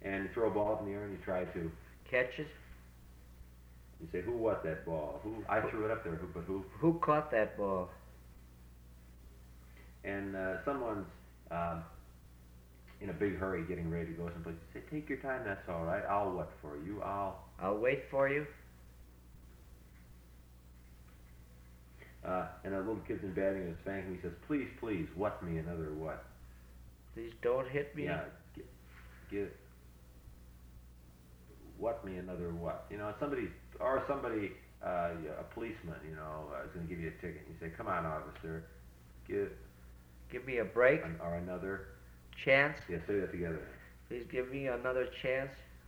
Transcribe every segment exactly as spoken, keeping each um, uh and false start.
And you throw a ball up in the air and you try to catch it. You say, who what that ball? Who I threw it up there, who, but who? Who caught that ball? And uh, someone's uh, in a big hurry getting ready to go someplace. You say, take your time, that's all right. I'll what for you? I'll... I'll wait for you. Uh, and a little kid's in batting and spanking. He says, please, please, what me another what? Please don't hit me. Yeah, get, get what me another what? You know, somebody, or somebody, uh, a policeman, you know, uh, is going to give you a ticket. You say, come on, officer, give... Give me a break. An, or another... Chance. Yeah, say that together. Please give me another chance.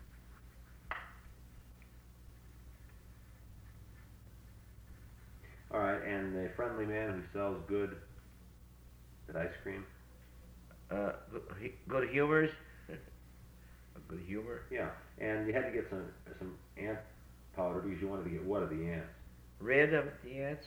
All right, and the friendly man who sells good, good ice cream. Uh, good, good humors. Good humor. Yeah, and you had to get some some ant powder because you wanted to get what of the ants? Rid of the ants.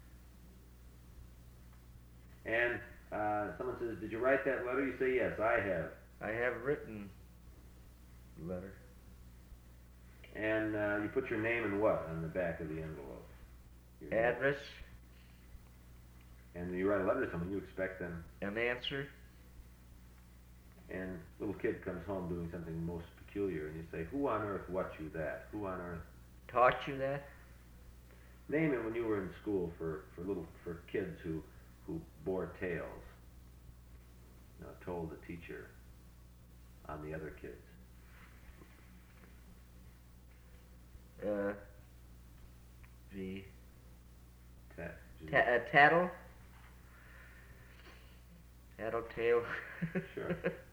And uh, someone says, "Did you write that letter?" You say, "Yes, I have." I have written letter. And uh, you put your name and what on the back of the envelope? Your address. Name. And you write a letter to someone, you expect them an answer. And little kid comes home doing something most peculiar, and you say, "Who on earth what you that? Who on earth taught you that?" Name it when you were in school for, for little for kids who who bore tales. You know, told the teacher on the other kids. Uh, the Ta- ta- uh, tattle. Tattletale. Sure.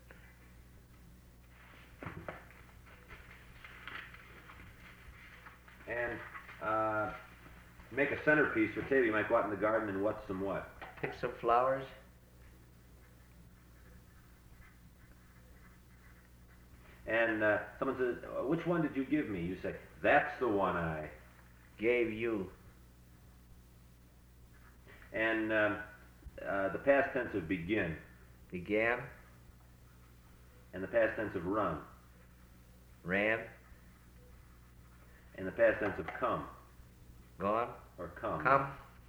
And uh, make a centerpiece for table. You might go out in the garden and what some what? Pick some flowers. And uh, someone says, "Which one did you give me?" You say, "That's the one I gave you." And um, uh, the past tense of begin. Began. And the past tense of run. Ran. And the past tense of come. Gone. Or come. Come.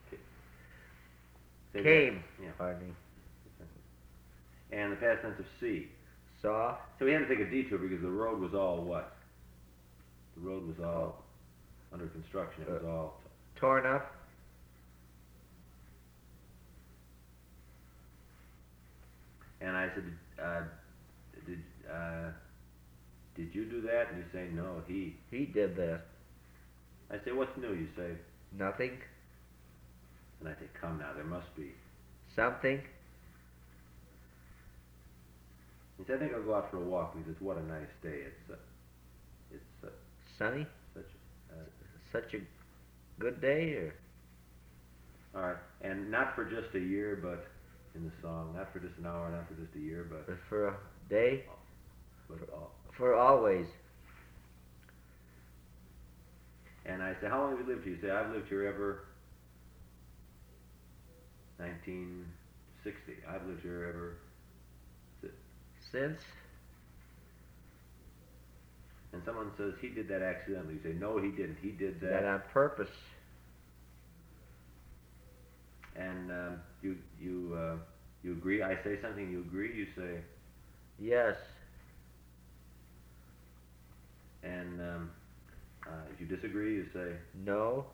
Say Came. That. Yeah. Pardon me. And the past tense of see. Saw. So we had to take a detour because the road was all what? The road was all under construction. It was uh, all torn up. And I said, uh, did, uh, did you do that? And you say, no, he. He did that. I say, what's new? You say, nothing. And I say, come now, there must be. Something. He said, I think I'll go out for a walk because it's what a nice day. It's, uh, it's uh, sunny. Such, uh, such a good day, or. All right, and not for just a year, but in the song, not for just an hour, not for just a year, but, but for a day. But for, all. for always. And I say, how long have you lived here? You say, I've lived here ever nineteen sixty. I've lived here ever since. And someone says, he did that accidentally. You say, no, he didn't. He did that. That on purpose. And um, you you uh, you agree. I say something, you agree. You say yes. And um, uh, if you disagree, you say no.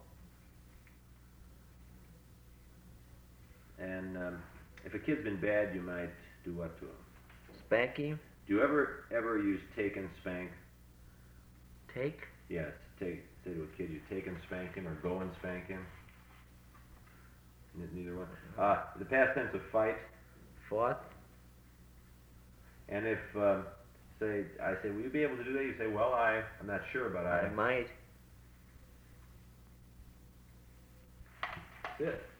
And um, if a kid's been bad, you might do what to him? Spank him. Do you ever ever use take and spank? Take? Yes. Take. Say to a kid, you take and spank him, or go and spank him. Neither one. Uh, the past tense of fight. Fought. And if, um, say, I say, will you be able to do that? You say, well, I, I'm not sure, but I... I might. That's it.